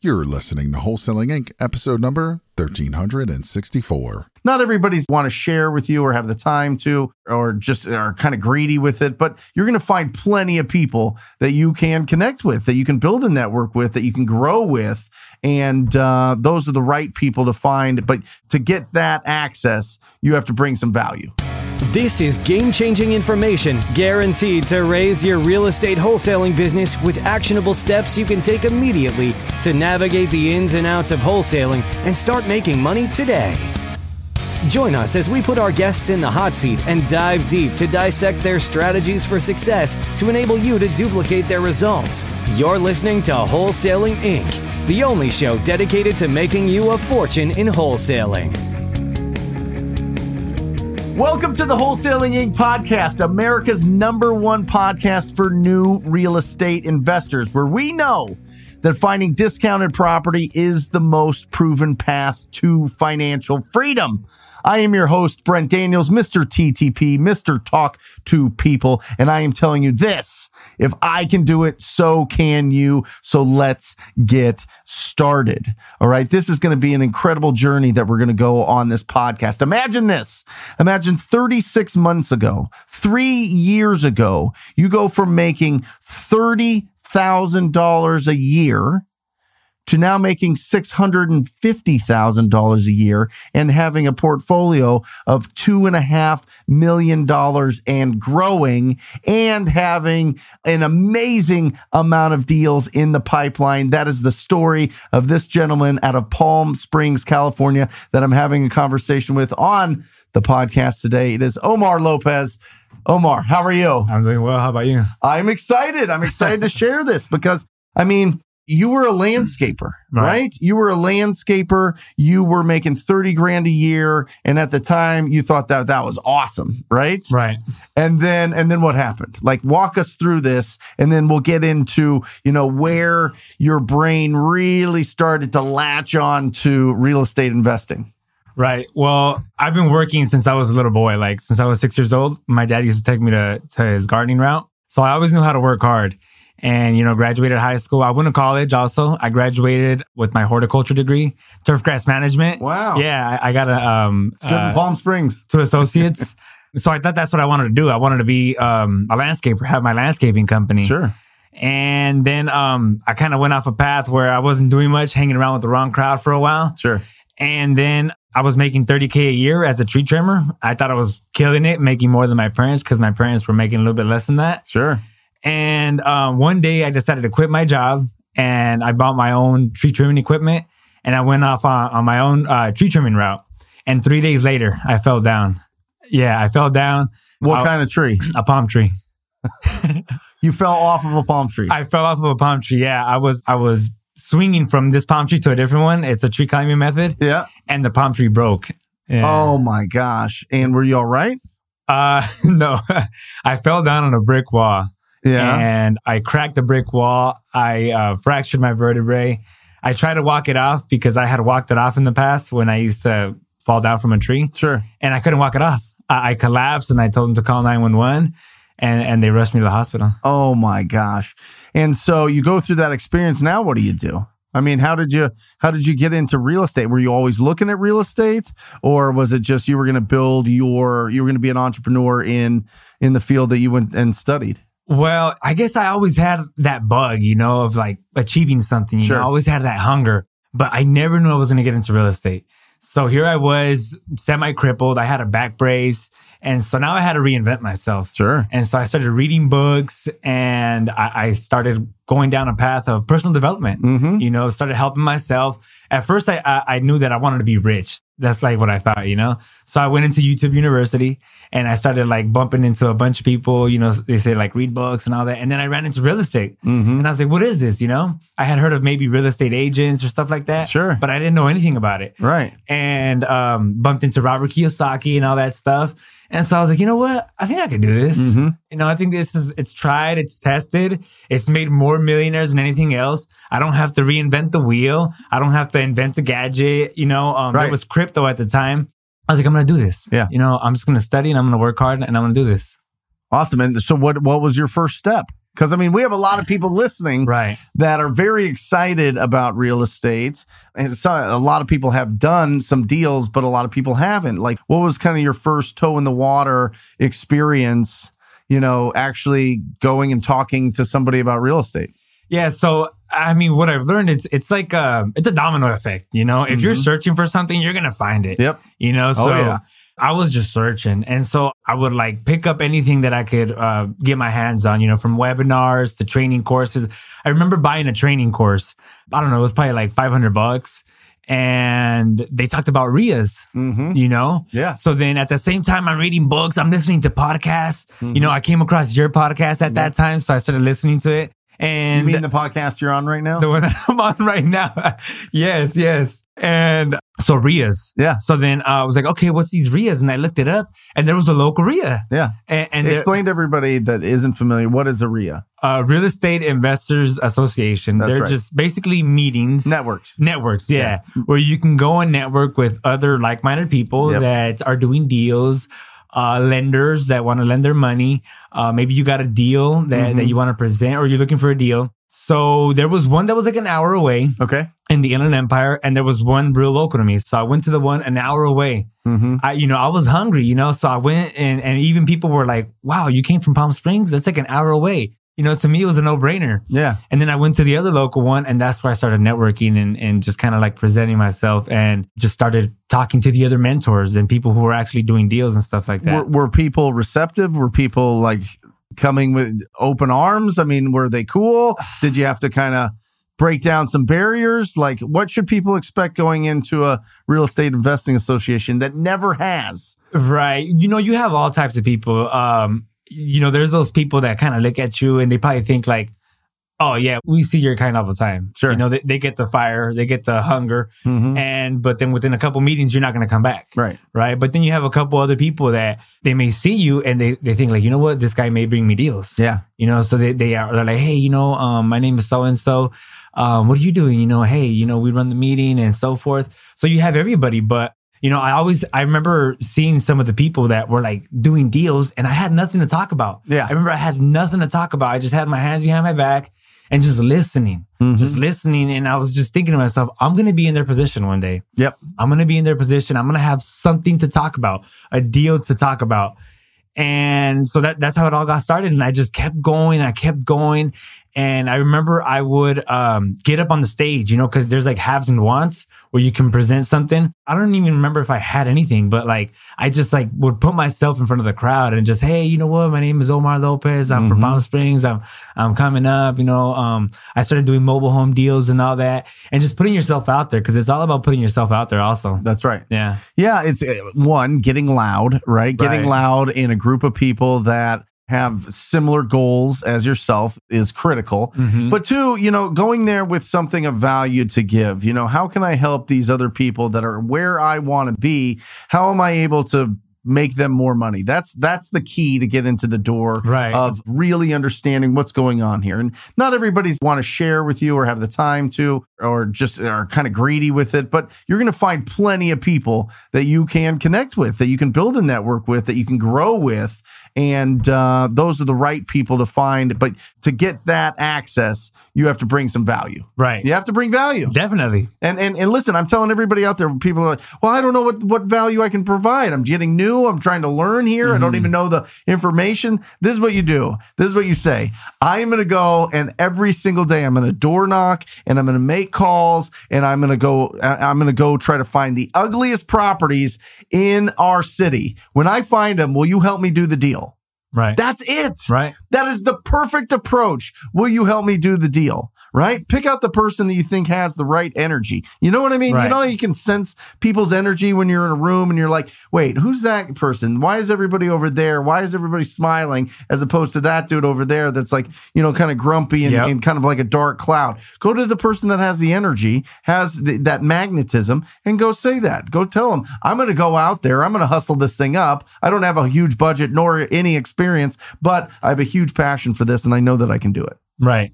You're listening to Wholesaling Inc., episode number 1364. Not everybody's want to share with you or have the time to, or just are kind of greedy with it, but you're going to find plenty of people that you can connect with, that you can build a network with, that you can grow with. And those are the right people to find. But to get that access, you have to bring some value. This is game-changing information guaranteed to raise your real estate wholesaling business with actionable steps you can take immediately to navigate the ins and outs of wholesaling and start making money today. Join us as we put our guests in the hot seat and dive deep to dissect their strategies for success to enable you to duplicate their results. You're listening to Wholesaling Inc., the only show dedicated to making you a fortune in wholesaling. Welcome to the Wholesaling Inc. podcast, America's #1 podcast for new real estate investors, where we know that finding discounted property is the most proven path to financial freedom. I am your host, Brent Daniels, Mr. TTP, Mr. Talk to People, and I am telling you this: if I can do it, so can you. So let's get started. All right. This is going to be an incredible journey that we're going to go on this podcast. Imagine this. Imagine 36 months ago, 3 years ago, you go from making $30,000 a year to now making $650,000 a year and having a portfolio of $2.5 million and growing, and having an amazing amount of deals in the pipeline. That is the story of this gentleman out of Palm Springs, California, that I'm having a conversation with on the podcast today. It is Omar Lopez. Omar, how are you? I'm doing well. How about you? I'm excited. I'm excited to share this because, I mean, you were a landscaper, right? You were a landscaper. You were making 30 grand a year. And at the time you thought that was awesome, right? Right. And then what happened? Like, walk us through this, and then we'll get into, where your brain really started to latch on to real estate investing. Right. Well, I've been working since I was a little boy. Like, since I was 6 years old, my dad used to take me to his gardening route. So I always knew how to work hard. And, graduated high school. I went to college also. I graduated with my horticulture degree, turf grass management. Wow. Yeah, I got it's good in Palm Springs. 2 associates. So I thought that's what I wanted to do. I wanted to be a landscaper, have my landscaping company. Sure. And then I kind of went off a path where I wasn't doing much, hanging around with the wrong crowd for a while. Sure. And then I was making $30K a year as a tree trimmer. I thought I was killing it, making more than my parents, because my parents were making a little bit less than that. Sure. And one day I decided to quit my job, and I bought my own tree trimming equipment, and I went off on my own tree trimming route. And 3 days later, I fell down. Yeah, I fell down. What kind of tree? A palm tree. You fell off of a palm tree. I fell off of a palm tree. Yeah, I was swinging from this palm tree to a different one. It's a tree climbing method. Yeah. And the palm tree broke. Yeah. Oh my gosh. And were you all right? No. I fell down on a brick wall. Yeah. And I cracked the brick wall. I fractured my vertebrae. I tried to walk it off because I had walked it off in the past when I used to fall down from a tree. Sure. And I couldn't walk it off. I collapsed, and I told them to call 911, and they rushed me to the hospital. Oh my gosh. And so you go through that experience. Now what do you do? I mean, how did you get into real estate? Were you always looking at real estate, or was it just you were going to you were going to be an entrepreneur in the field that you went and studied? Well, I guess I always had that bug, of like achieving something. Sure. I always had that hunger, but I never knew I was going to get into real estate. So here I was, semi-crippled. I had a back brace. And so now I had to reinvent myself. Sure. And so I started reading books, and I started going down a path of personal development, started helping myself. At first, I knew that I wanted to be rich. That's like what I thought, So I went into YouTube University, and I started like bumping into a bunch of people, they say like read books and all that. And then I ran into real estate, and I was like, what is this? I had heard of maybe real estate agents or stuff like that. Sure. But I didn't know anything about it. Right. And bumped into Robert Kiyosaki and all that stuff. And so I was like, you know what? I think I could do this. I think it's tried, it's tested. It's made more millionaires than anything else. I don't have to reinvent the wheel. I don't have to invent a gadget. Right. There was crypto at the time. I was like, I'm going to do this. Yeah. I'm just going to study, and I'm going to work hard, and I'm going to do this. Awesome. And so what was your first step Because, I mean, we have a lot of people listening Right. that are very excited about real estate. And so a lot of people have done some deals, but a lot of people haven't. Like, what was kind of your first toe in the water experience, actually going and talking to somebody about real estate? Yeah. So, I mean, what I've learned, it's like, it's a domino effect, If you're searching for something, you're going to find it. Yep. So yeah. I was just searching. And so I would like pick up anything that I could get my hands on, from webinars to training courses. I remember buying a training course. I don't know, it was probably like $500. And they talked about RIAs, Yeah. So then at the same time, I'm reading books, I'm listening to podcasts. I came across your podcast at that time. So I started listening to it. And you mean the podcast you're on right now? The one that I'm on right now. Yes. And so RIAs. Yeah. So then I was like, okay, what's these RIAs? And I looked it up and there was a local RIA. Yeah. And explain to everybody that isn't familiar, what is a RIA? Real Estate Investors Association. That's They're right. just basically meetings. Networks, yeah. Where you can go and network with other like-minded people that are doing deals, lenders that want to lend their money. Maybe you got a deal that you want to present or you're looking for a deal. So there was one that was like an hour away in the Inland Empire, and there was one real local to me. So I went to the one an hour away. I was hungry, so I went and even people were like, wow, you came from Palm Springs? That's like an hour away. To me, it was a no-brainer. Yeah. And then I went to the other local one, and that's where I started networking and just kind of like presenting myself and just started talking to the other mentors and people who were actually doing deals and stuff like that. Were people receptive? Were people like coming with open arms? I mean, were they cool? Did you have to kind of break down some barriers? Like, what should people expect going into a real estate investing association that never has? Right. You have all types of people. There's those people that kind of look at you and they probably think like, oh yeah, we see your kind all the time. Sure. They get the fire, they get the hunger. But then within a couple meetings, you're not going to come back. Right. Right. But then you have a couple other people that they may see you and they think like, you know what, this guy may bring me deals. Yeah. So they're like, hey, my name is so-and-so. What are you doing? Hey, we run the meeting and so forth. So you have everybody, but I remember seeing some of the people that were like doing deals and I had nothing to talk about. Yeah. I remember I had nothing to talk about. I just had my hands behind my back and just listening. And I was just thinking to myself, I'm going to be in their position one day. Yep. I'm going to be in their position. I'm going to have something to talk about, a deal to talk about. And so that's how it all got started. And I just kept going. And I remember I would get up on the stage, because there's like haves and wants where you can present something. I don't even remember if I had anything, but like I just like would put myself in front of the crowd and just, hey, you know what? My name is Omar Lopez. I'm from Palm Springs. I'm coming up. I started doing mobile home deals and all that, and just putting yourself out there because it's all about putting yourself out there. Also, that's right. Yeah. It's one, getting loud, right? Getting loud in a group of people that have similar goals as yourself is critical. But two, going there with something of value to give. How can I help these other people that are where I want to be? How am I able to make them more money? That's the key to get into the door of really understanding what's going on here. And not everybody's want to share with you or have the time to, or just are kind of greedy with it. But you're going to find plenty of people that you can connect with, that you can build a network with, that you can grow with. And those are the right people to find. But to get that access, you have to bring some value. Right. You have to bring value. Definitely. And listen, I'm telling everybody out there, people are like, well, I don't know what value I can provide. I'm getting new. I'm trying to learn here. I don't even know the information. This is what you do. This is what you say. I am going to go and every single day I'm going to door knock and I'm going to make calls and I'm going to go try to find the ugliest properties in our city. When I find them, will you help me do the deal? Right. That's it. Right. That is the perfect approach. Will you help me do the deal? Right? Pick out the person that you think has the right energy. You know what I mean? Right. You can sense people's energy when you're in a room and you're like, wait, who's that person? Why is everybody over there? Why is everybody smiling as opposed to that dude over there that's like, kind of grumpy and kind of like a dark cloud? Go to the person that has the energy, has that magnetism, and go say that. Go tell them, I'm going to go out there. I'm going to hustle this thing up. I don't have a huge budget nor any experience, but I have a huge passion for this and I know that I can do it. Right.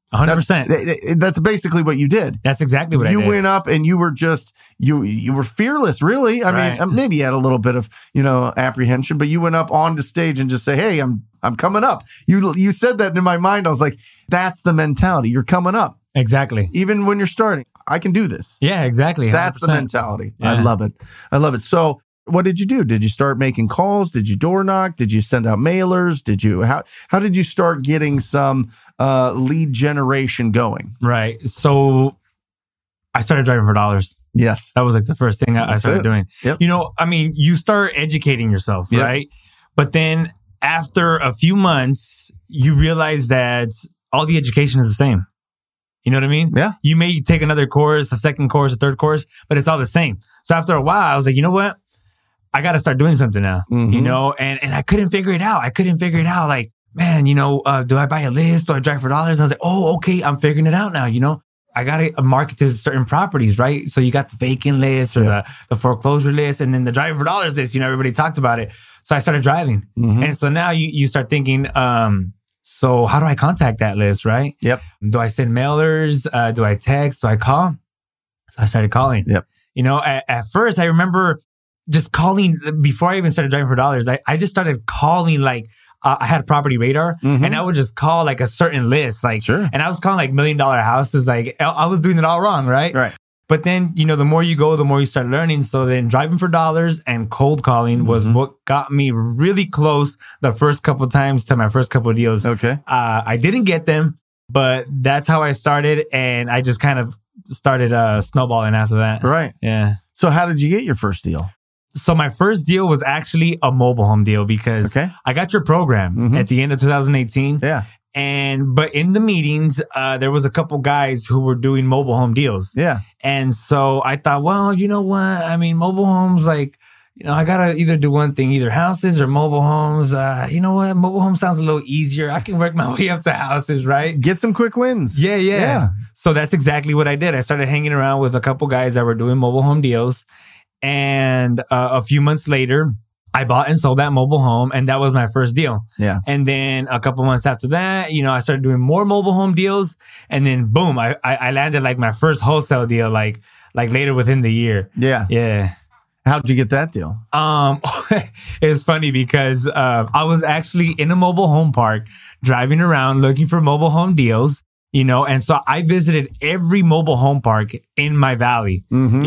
100%. That's basically what you did. That's exactly what I did. You went up and you were just, you were fearless, really. I mean, maybe you had a little bit of, apprehension, but you went up on the stage and just say, hey, I'm I'm coming up. You said that in my mind. I was like, that's the mentality. You're coming up. Exactly. Even when you're starting, I can do this. Yeah, exactly. 100%. That's the mentality. Yeah. I love it. So what did you do? Did you start making calls? Did you door knock? Did you send out mailers? How did you start getting some lead generation going? Right. So I started driving for dollars. Yes. That was like the first thing I started doing. Yep. You start educating yourself, Yep. right? But then after a few months, you realize that all the education is the same. You know what I mean? Yeah. You may take another course, a second course, a third course, but it's all the same. So after a while, I was like, you know what? I got to start doing something now, and I couldn't figure it out. Like, man, do I buy a list? Do I drive for dollars? And I was like, oh, okay, I'm figuring it out now, I got to market to certain properties, right? So you got the vacant list or the foreclosure list, and then the driving for dollars list, everybody talked about it. So I started driving. And so now you start thinking, so how do I contact that list, right? Yep. Do I send mailers? Do I text? Do I call? So I started calling. Yep. At first I remember just calling before I even started driving for dollars. I just started calling like I had Property Radar, and I would just call like a certain list, like, sure. And I was calling like $1 million houses. Like I was doing it all wrong, right? Right. But then the more you go, the more you start learning. So then driving for dollars and cold calling was what got me really close the first couple of times to my first couple of deals. Okay. I didn't get them, but that's how I started, and I just kind of started snowballing after that. Right. Yeah. So how did you get your first deal? So my first deal was actually a mobile home deal because I got your program at the end of 2018. Yeah. But in the meetings, there was a couple guys who were doing mobile home deals. Yeah. And so I thought, well, you know what? I mean, mobile homes, like, I got to either do one thing, either houses or mobile homes. You know what? Mobile home sounds a little easier. I can work my way up to houses, right? Get some quick wins. Yeah. So that's exactly what I did. I started hanging around with a couple guys that were doing mobile home deals. And a few months later, I bought and sold that mobile home, and that was my first deal. Yeah. And then a couple months after that, I started doing more mobile home deals, and then boom, I landed like my first wholesale deal, like later within the year. Yeah. Yeah. How'd you get that deal? It's funny because I was actually in a mobile home park driving around looking for mobile home deals. And so I visited every mobile home park in my valley.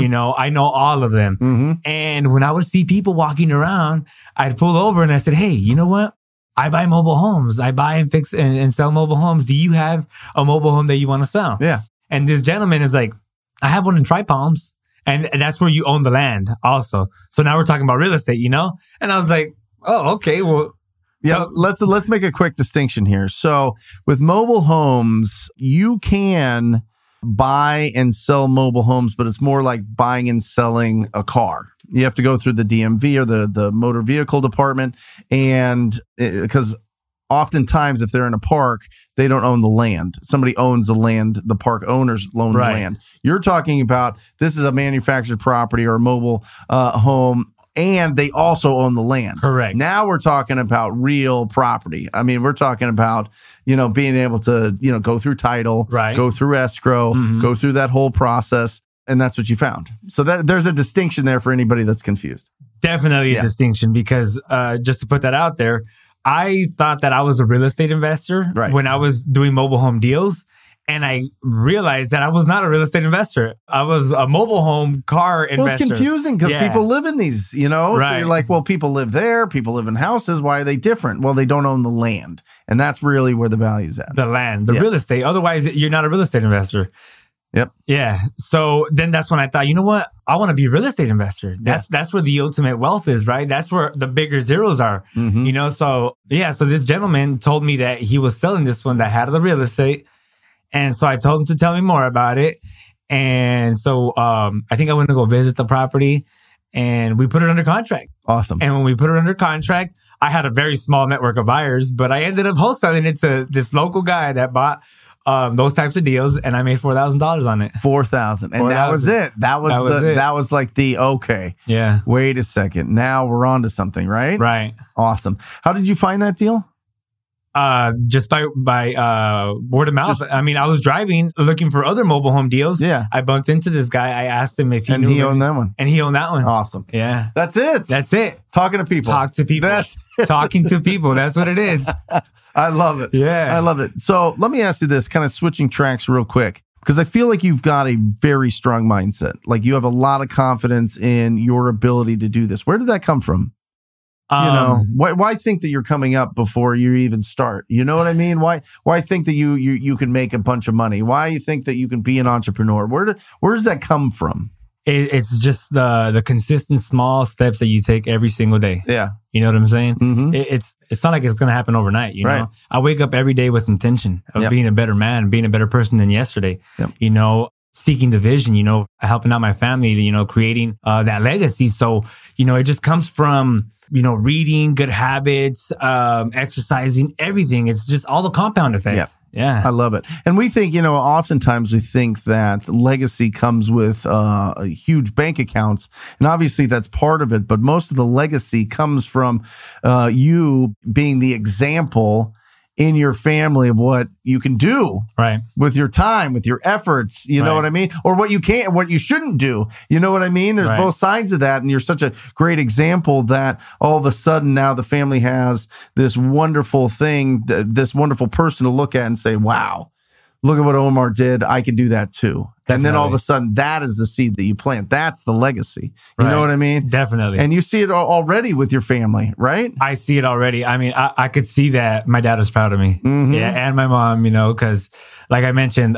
I know all of them. And when I would see people walking around, I'd pull over and I said, hey, you know what? I buy mobile homes. I buy and fix and sell mobile homes. Do you have a mobile home that you want to sell? Yeah. And this gentleman is like, I have one in Tri Palms. And that's where you own the land also. So now we're talking about real estate, And I was like, oh, okay, well. Yeah, let's make a quick distinction here. So with mobile homes, you can buy and sell mobile homes, but it's more like buying and selling a car. You have to go through the DMV or the motor vehicle department, and because oftentimes if they're in a park, they don't own the land. Somebody owns the land. The park owners own the land. You're talking about this is a manufactured property or a mobile home. And they also own the land. Correct. Now we're talking about real property. I mean, we're talking about, being able to, go through title, go through escrow, go through that whole process. And that's what you found. So there's a distinction there for anybody that's confused. Definitely a distinction because just to put that out there, I thought that I was a real estate investor when I was doing mobile home deals. And I realized that I was not a real estate investor. I was a mobile home car investor. Well, it's confusing because people live in these, So you're like, well, people live there. People live in houses. Why are they different? Well, they don't own the land. And that's really where the value's at. The land, the real estate. Otherwise, you're not a real estate investor. Yep. Yeah. So then that's when I thought, you know what? I want to be a real estate investor. That's where the ultimate wealth is, right? That's where the bigger zeros are, So so this gentleman told me that he was selling this one that had the real estate. And so I told him to tell me more about it. And so I think I went to go visit the property and we put it under contract. Awesome. And when we put it under contract, I had a very small network of buyers, but I ended up wholesaling it to this local guy that bought those types of deals, and I made $4,000 on it. $4,000. And that was it. That was like the, okay. Yeah. Wait a second. Now we're on to something, right? Right. Awesome. How did you find that deal? Just by word of mouth. I mean, I was driving looking for other mobile home deals. Yeah. I bumped into this guy. I asked him if he And knew he him. owned that one. And he owned that one. Awesome. Yeah. That's it. That's it. Talking to people. Talk to people. That's Talking to people. That's what it is. I love it. Yeah. I love it. So let me ask you this, kind of switching tracks real quick, because I feel like you've got a very strong mindset. Like you have a lot of confidence in your ability to do this. Where did that come from? Why think that you're coming up before you even start? You know what I mean? Why think that you can make a bunch of money? Why you think that you can be an entrepreneur? Where does that come from? It's just the consistent small steps that you take every single day. Yeah. You know what I'm saying? Mm-hmm. It's not like it's going to happen overnight. You Right. know, I wake up every day with intention of being a better man, being a better person than yesterday. Yep. You know, seeking the vision, you know, helping out my family, you know, creating that legacy. So, you know, it just comes from, you know, reading, good habits, exercising, everything. It's just all the compound effect. Yeah. Yeah. I love it. And we think, you know, oftentimes we think that legacy comes with huge bank accounts. And obviously that's part of it. But most of the legacy comes from you being the example in your family of what you can do Right. with your time, with your efforts, you know Right. what I mean? Or what you can't, what you shouldn't do. You know what I mean? There's Right. both sides of that. And you're such a great example that all of a sudden now the family has this wonderful thing, this wonderful person to look at and say, wow, look at what Omar did. I can do that too. And then all of a sudden that is the seed that you plant. That's the legacy. You know Right. what I mean? Definitely. And you see it already with your family, right? I see it already. I mean, I could see that my dad was proud of me. Mhm. Yeah. And my mom, you know, because like I mentioned,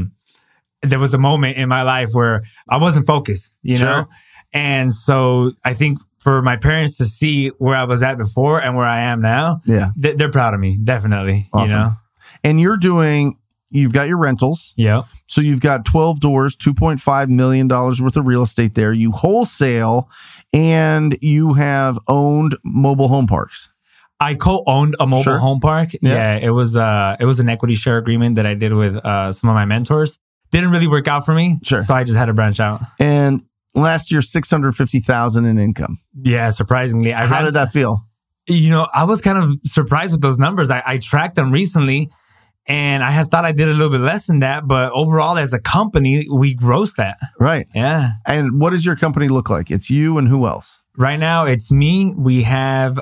there was a moment in my life where I wasn't focused, you Sure. know? And so I think for my parents to see where I was at before and where I am now, Yeah. they're proud of me. Definitely. Awesome. You know? And you've got your rentals. Yeah. So you've got 12 doors, $2.5 million worth of real estate there. You wholesale and you have owned mobile home parks. I co-owned a mobile Sure. home park. Yeah. It was an equity share agreement that I did with some of my mentors. Didn't really work out for me. Sure. So I just had to branch out. And last year, $650,000 in income. Yeah. Surprisingly. How did that feel? You know, I was kind of surprised with those numbers. I tracked them recently and I had thought I did a little bit less than that. But overall, as a company, we grossed that. Right. Yeah. And what does your company look like? It's you and who else? Right now, it's me. We have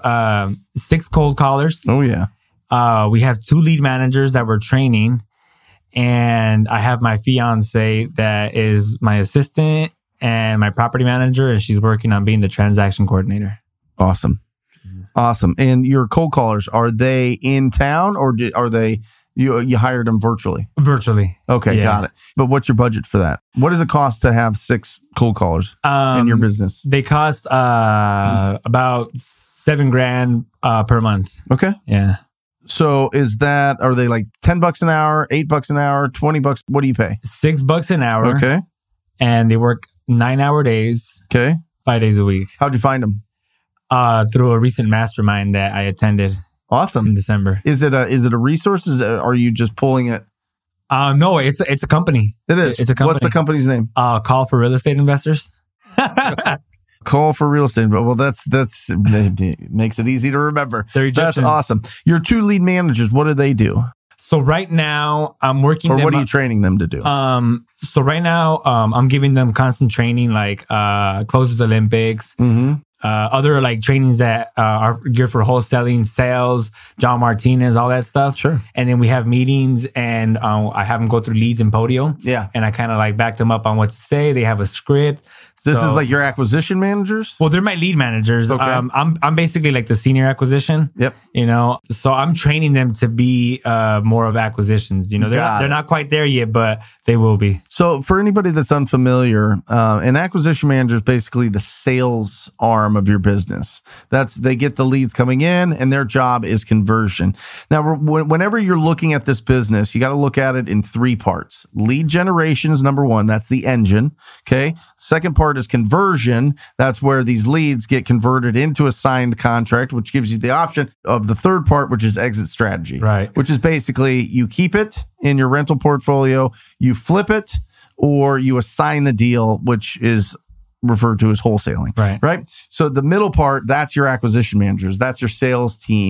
6 cold callers. Oh, yeah. We have 2 lead managers that we're training. And I have my fiance that is my assistant and my property manager. And she's working on being the transaction coordinator. Awesome. Awesome. And your cold callers, are they in town or are they... You hired them virtually? Virtually. Okay, Yeah. got it. But what's your budget for that? What does it cost to have 6 cold callers in your business? They cost about $7,000 per month. Okay. Yeah. So are they like $10 an hour, $8 an hour, $20? What do you pay? $6 an hour. Okay. And they work 9-hour days, Okay. 5 days a week. How'd you find them? Through a recent mastermind that I attended in Awesome. December. Is it a resource? Are you just pulling it? No, it's a company. It is. It's a company. What's the company's name? Call for Real Estate Investors. Call for Real Estate. Well, that's makes it easy to remember. They're That's Egyptians. awesome. Your 2 lead managers, what do they do? So right now I'm working. Or them what are you up- training them to do? So right now I'm giving them constant training like Closers Olympics, Mm-hmm. other like trainings that are geared for wholesaling, sales, John Martinez, all that stuff. Sure. And then we have meetings and I have them go through leads and Podio. Yeah. And I kind of like back them up on what to say. They have a script. This So- is like your acquisition managers? Well, they're my lead managers. Okay. I'm basically like the senior acquisition. Yep. You know, so I'm training them to be more of acquisitions. You know, Got they're it. not quite there yet, but they will be. So for anybody that's unfamiliar, an acquisition manager is basically the sales arm of your business. They get the leads coming in and their job is conversion. Now, whenever you're looking at this business, you got to look at it in 3 parts. Lead generation is number 1. That's the engine. Okay. Second part is conversion. That's where these leads get converted into a signed contract, which gives you the option of the third part, which is exit strategy. Right. Which is basically you keep it in your rental portfolio, you flip it, or you assign the deal, which is referred to as wholesaling. Right. Right. So the middle part, that's your acquisition managers. That's your sales team.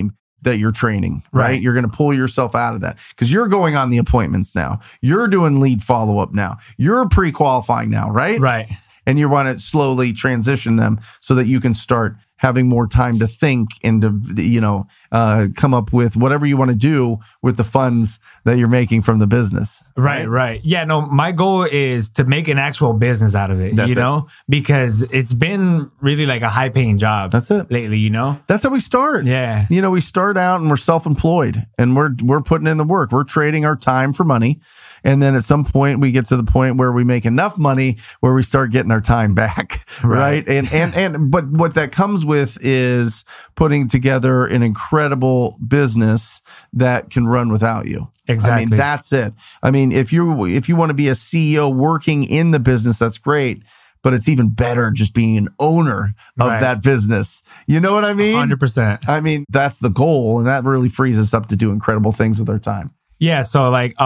that you're training, right? You're going to pull yourself out of that because you're going on the appointments now. You're doing lead follow-up now. You're pre-qualifying now, right? Right. And you want to slowly transition them so that you can start having more time to think and to, come up with whatever you want to do with the funds that you're making from the business. Right. Yeah, no, my goal is to make an actual business out of it, because it's been really like a high paying job. That's it. Lately, That's how we start. Yeah. We start out and we're self-employed and we're putting in the work. We're trading our time for money. And then at some point we get to the point where we make enough money where we start getting our time back. Right. But what that comes with is putting together an incredible business that can run without you. Exactly. I mean, that's it. I mean, if you want to be a CEO working in the business, that's great. But it's even better just being an owner of that business. You know what I mean? 100%. I mean, that's the goal. And that really frees us up to do incredible things with our time. Yeah. So like,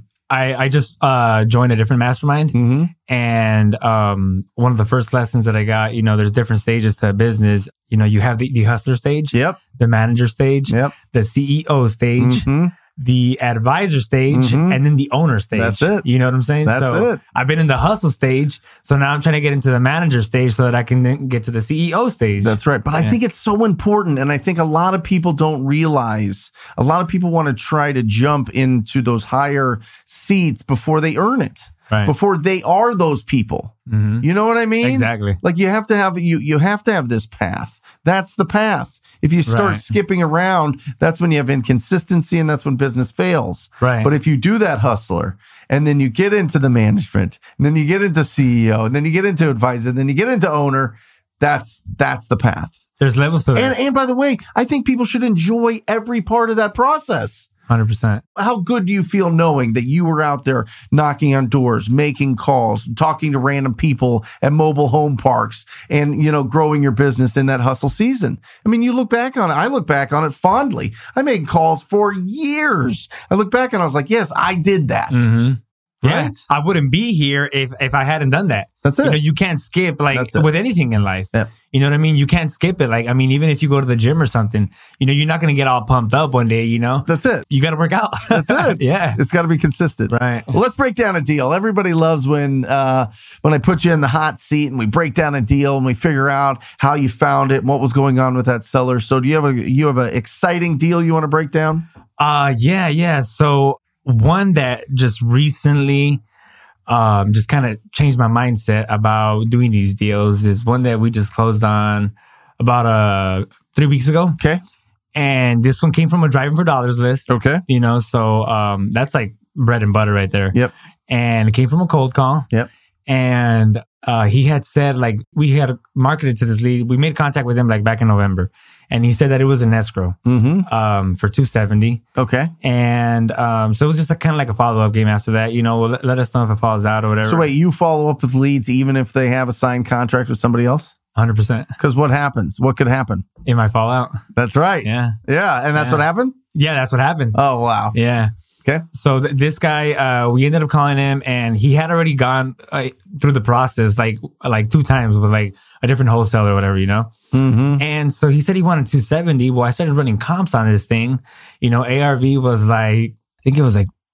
I just joined a different mastermind, and one of the first lessons that I got, there's different stages to a business. You have the hustler stage, the manager stage, the CEO stage, the advisor stage, and then the owner stage. That's it. You know what I'm saying? That's it. I've been in the hustle stage, so now I'm trying to get into the manager stage so that I can then get to the CEO stage. That's right. But I think it's so important, and I think a lot of people don't realize. A lot of people want to try to jump into those higher seats before they earn it. Right. Before they are those people. You know what I mean? Exactly. Like you have to have this path. That's the path. If you start skipping around, that's when you have inconsistency and that's when business fails. Right. But if you do that hustler and then you get into the management and then you get into CEO and then you get into advisor and then you get into owner, that's the path. There's levels to this. And by the way, I think people should enjoy every part of that process. 100%. How good do you feel knowing that you were out there knocking on doors, making calls, talking to random people at mobile home parks and, growing your business in that hustle season? I mean, you look back on it. I look back on it fondly. I made calls for years. I look back and I was like, yes, I did that. Yeah, right? I wouldn't be here if I hadn't done that. That's it. You can't skip with anything in life. Yep. You know what I mean? You can't skip it. Even if you go to the gym or something, you're not going to get all pumped up one day, That's it. You got to work out. That's it. Yeah. It's got to be consistent. Right. Well, let's break down a deal. Everybody loves when I put you in the hot seat and we break down a deal and we figure out how you found it and what was going on with that seller. So do you have an exciting deal you want to break down? Yeah. So one that just recently just kind of changed my mindset about doing these deals is one that we just closed on about 3 weeks ago. Okay. And this one came from a Driving for Dollars list. Okay. So that's like bread and butter right there. Yep. And it came from a cold call. Yep. And he had said, we had marketed to this lead. We made contact with him back in November. And he said that it was an escrow for $270. Okay. And so it was just kind of like a follow-up game after that. Let us know if it falls out or whatever. So wait, you follow up with leads even if they have a signed contract with somebody else? 100%. Because what happens? What could happen? It might fall out. That's right. Yeah. Yeah. And that's what happened? Yeah, that's what happened. Oh, wow. Yeah. Okay. So this guy, we ended up calling him, and he had already gone through the process like 2 times with a different wholesaler or whatever, And so he said he wanted 270. Well, I started running comps on this thing. ARV was I think it was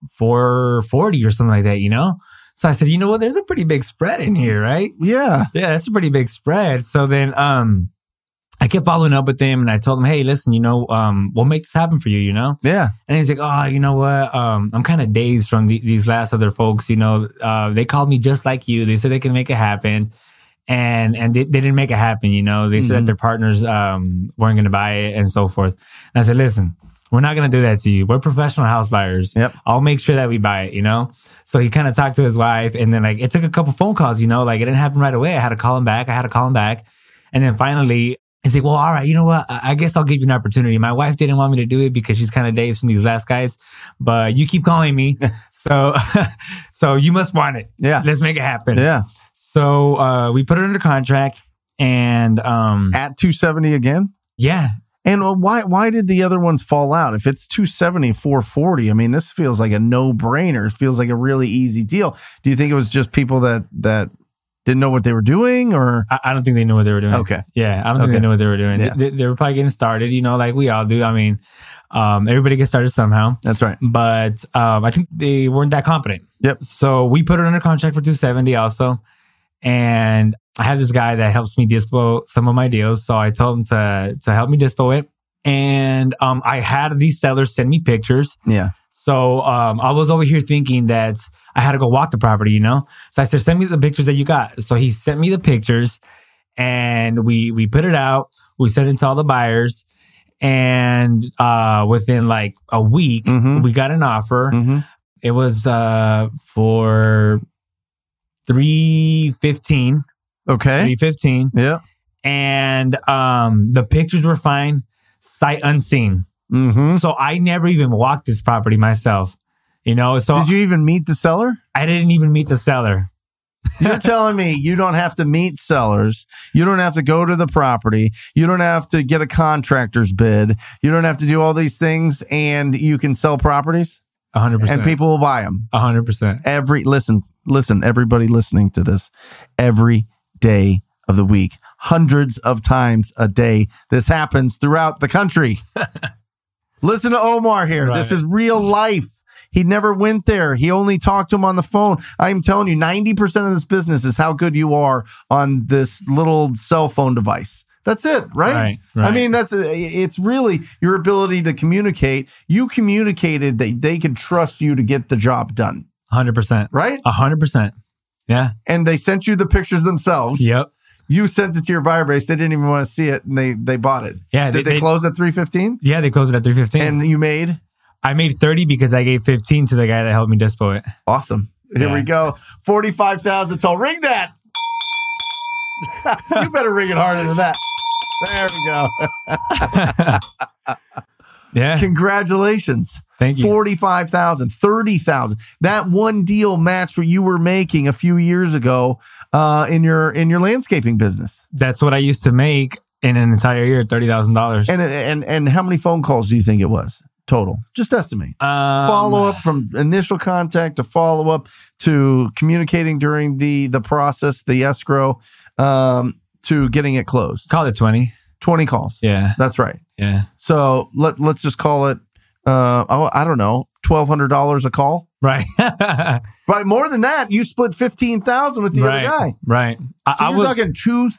440 or something like that, So I said, you know what? There's a pretty big spread in here, right? Yeah. Yeah, that's a pretty big spread. So then I kept following up with him and I told him, hey, listen, we'll make this happen for you, Yeah. And he's like, oh, you know what? I'm kind of dazed from these last other folks, they called me just like you. They said they can make it happen. And they didn't make it happen, They said that their partners weren't going to buy it and so forth. And I said, listen, we're not going to do that to you. We're professional house buyers. Yep. I'll make sure that we buy it, So he kind of talked to his wife and then it took a couple phone calls, it didn't happen right away. I had to call him back. And then finally, he's like, well, all right, you know what? I guess I'll give you an opportunity. My wife didn't want me to do it because she's kind of dazed from these last guys, but you keep calling me. So you must want it. Yeah. Let's make it happen. Yeah. So we put it under contract and at 270 again? Yeah. And why did the other ones fall out? If it's 270, 440, I mean, this feels like a no-brainer. It feels like a really easy deal. Do you think it was just people that didn't know what they were doing, or I don't think they knew what they were doing. Okay. Yeah, I don't think they knew what they were doing. Yeah. They were probably getting started, like we all do. I mean, everybody gets started somehow. That's right. But I think they weren't that confident. Yep. So we put it under contract for $270 also. And I have this guy that helps me dispo some of my deals. So I told him to help me dispo it. And I had these sellers send me pictures. Yeah. So I was over here thinking that I had to go walk the property, So I said, send me the pictures that you got. So he sent me the pictures and we put it out. We sent it to all the buyers. And within like a week, we got an offer. Mm-hmm. It was for $315. Okay. $315. Yeah. And the pictures were fine, sight unseen. Mm-hmm. So I never even walked this property myself. So did you even meet the seller? I didn't even meet the seller. You're telling me you don't have to meet sellers. You don't have to go to the property. You don't have to get a contractor's bid. You don't have to do all these things, and you can sell properties 100%. and people will buy them. 100%. Listen, everybody listening to this, every day of the week, hundreds of times a day, this happens throughout the country. Listen to Omar here. Right. This is real life. He never went there. He only talked to him on the phone. I'm telling you, 90% of this business is how good you are on this little cell phone device. That's it, right? Right. I mean, it's really your ability to communicate. You communicated that they could trust you to get the job done. 100%. Right? 100%. Yeah. And they sent you the pictures themselves. Yep. You sent it to your buyer base. They didn't even want to see it, and they bought it. Yeah. Did they close at $315? Yeah, they closed it at $315. And you made? I made 30 because I gave 15 to the guy that helped me dispo it. Awesome. Here we go. 45,000 total. Ring that. You better ring it harder than that. There we go. Yeah. Congratulations. Thank you. 45,000, 30,000. That one deal matched what you were making a few years ago in your landscaping business. That's what I used to make in an entire year, $30,000. And how many phone calls do you think it was total? Just estimate. Follow up from initial contact to follow up to communicating during the process, the escrow, to getting it closed. Call it 20. 20 calls. Yeah. That's right. Yeah. So let's just call it, I don't know, $1,200 a call. Right. But more than that, you split $15,000 with the other guy. Right. So I was talking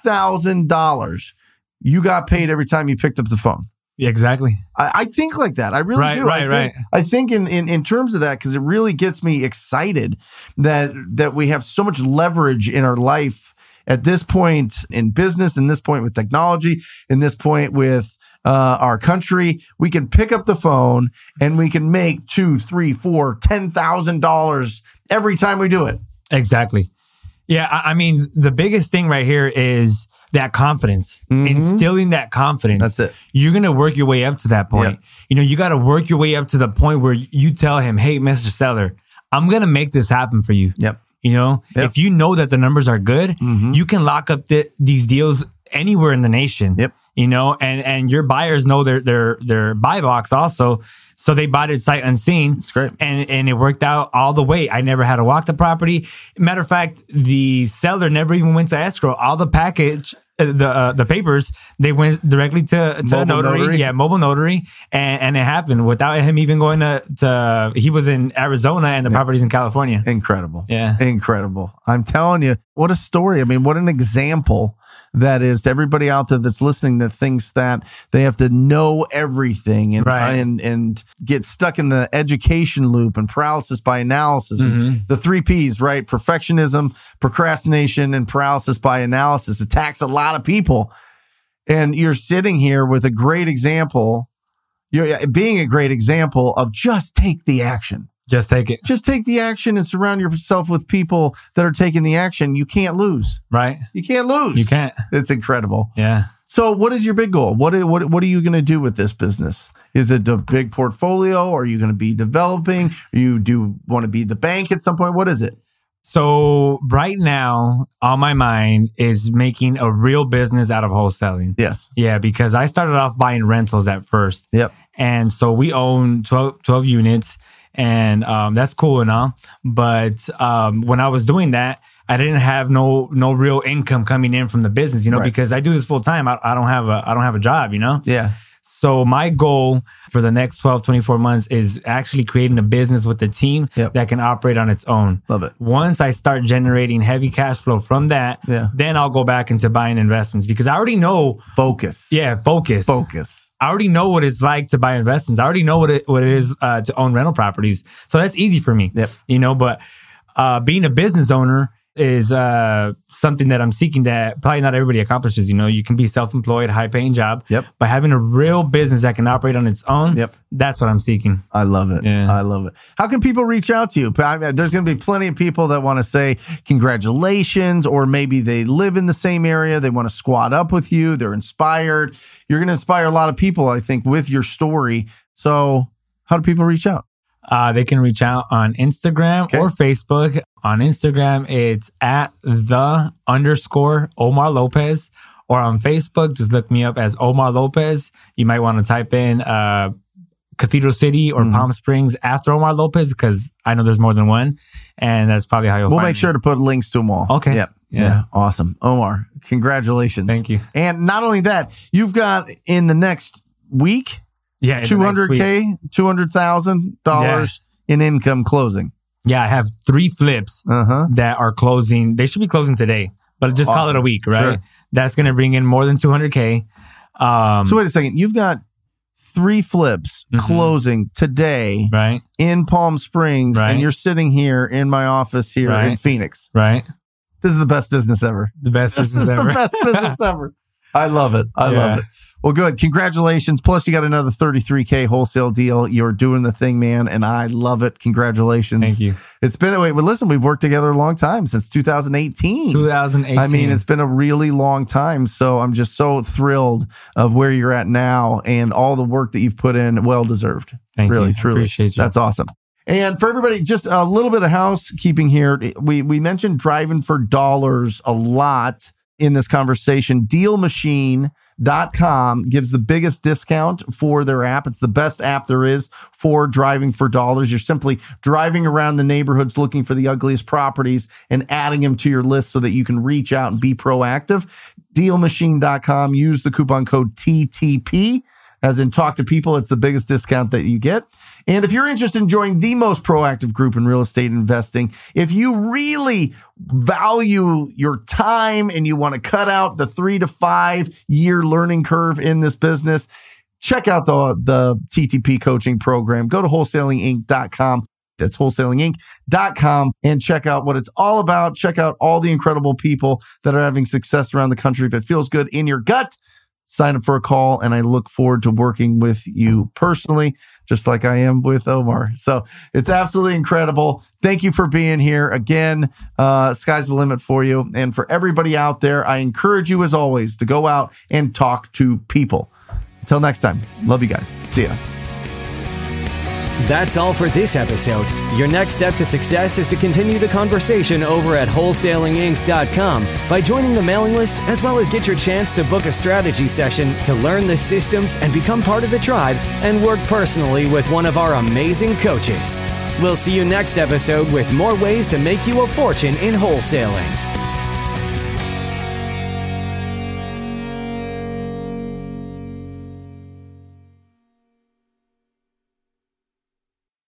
$2,000. You got paid every time you picked up the phone. Yeah, exactly. I think like that. I really do. Right. I think in terms of that, because it really gets me excited that we have so much leverage in our life at this point in business, in this point with technology, in this point with our country. We can pick up the phone and we can make $2,000, $3,000, $4,000, $10,000 every time we do it. Exactly. Yeah. I mean, the biggest thing right here is that confidence, instilling that confidence. That's it. You're going to work your way up to that point. Yep. You got to work your way up to the point where you tell him, hey, Mr. Seller, I'm going to make this happen for you. Yep. If you know that the numbers are good, you can lock up these deals anywhere in the nation. Yep. And your buyers know their buy box also. So they bought it sight unseen. That's great. And it worked out all the way. I never had to walk the property. Matter of fact, the seller never even went to escrow. All the package, the papers, they went directly to a notary. Yeah, mobile notary. And it happened without him even going to he was in Arizona and the property's in California. Incredible. Yeah. Incredible. I'm telling you, what a story. I mean, what an example that is to everybody out there that's listening that thinks that they have to know everything and get stuck in the education loop and paralysis by analysis. And the 3 Ps, right? Perfectionism, procrastination, and paralysis by analysis attacks a lot of people. And you're sitting here with a great example. You're being a great example of just take the action. Just take it. Just take the action and surround yourself with people that are taking the action. You can't lose. Right. You can't lose. You can't. It's incredible. Yeah. So what is your big goal? What are you going to do with this business? Is it a big portfolio? Are you going to be developing? Do want to be the bank at some point? What is it? So right now, on my mind is making a real business out of wholesaling. Yes. Yeah, because I started off buying rentals at first. Yep. And so we own 12 units. And that's cool and all. But when I was doing that, I didn't have no real income coming in from the business, Right. because I do this full time. I don't have a job, Yeah. So my goal for the next 12, 24 months is actually creating a business with a team Yep. that can operate on its own. Love it. Once I start generating heavy cash flow from that, Yeah. then I'll go back into buying investments, because I already know, Focus. focus. I already know what it's like to buy investments. I already know what it is to own rental properties. So that's easy for me, Yep. but being a business owner is something that I'm seeking that probably not everybody accomplishes. You can be self-employed, high-paying job, Yep. but having a real business that can operate on its own, Yep. that's what I'm seeking. I love it. Yeah. I love it. How can people reach out to you? I mean, there's going to be plenty of people that want to say congratulations, or maybe they live in the same area. They want to squat up with you. They're inspired. You're going to inspire a lot of people, I think, with your story. So how do people reach out? They can reach out on Instagram or Facebook. On Instagram, it's at _Omar Lopez. Or on Facebook, just look me up as Omar Lopez. You might want to type in Cathedral City or Palm Springs after Omar Lopez, because I know there's more than one. And that's probably how you'll We'll find make me. sure to put links to them all. Okay. Yep. Yeah. Awesome. Omar, congratulations. Thank you. And not only that, you've got in the next week, Yeah. in the next week. $200K, $200,000 in income closing. Yeah, I have 3 flips that are closing. They should be closing today, but just call it a week, right? Sure. That's going to bring in more than $200K. So wait a second. You've got 3 flips closing today Right, in Palm Springs, Right. and you're sitting here in my office here in Right. Phoenix. right. This is the best business ever. The best This business is ever. the best business ever. I love it. I love it. Well, good. Congratulations. Plus, you got another 33K wholesale deal. You're doing the thing, man, and I love it. Congratulations. Thank you. It's been well, listen, we've worked together a long time, since 2018. 2018. I mean, it's been a really long time. So I'm just so thrilled of where you're at now and all the work that you've put in. Well deserved. Thank really, you. truly. Appreciate you. That's awesome. And for everybody, just a little bit of housekeeping here. We mentioned driving for dollars a lot in this conversation. DealMachine.com gives the biggest discount for their app. It's the best app there is for driving for dollars. You're simply driving around the neighborhoods looking for the ugliest properties and adding them to your list so that you can reach out and be proactive. DealMachine.com. Use the coupon code TTP. As in talk to people, it's the biggest discount that you get. And if you're interested in joining the most proactive group in real estate investing, if you really value your time and you want to cut out the 3 to 5 year learning curve in this business, check out the TTP coaching program. Go to wholesalinginc.com. That's wholesalinginc.com and check out what it's all about. Check out all the incredible people that are having success around the country. If it feels good in your gut, sign up for a call, and I look forward to working with you personally, just like I am with Omar. So it's absolutely incredible. Thank you for being here. Again, sky's the limit for you. And for everybody out there, I encourage you, as always, to go out and talk to people. Until next time, love you guys. See ya. That's all for this episode. Your next step to success is to continue the conversation over at wholesalinginc.com by joining the mailing list, as well as get your chance to book a strategy session to learn the systems and become part of the tribe and work personally with one of our amazing coaches. We'll see you next episode with more ways to make you a fortune in wholesaling.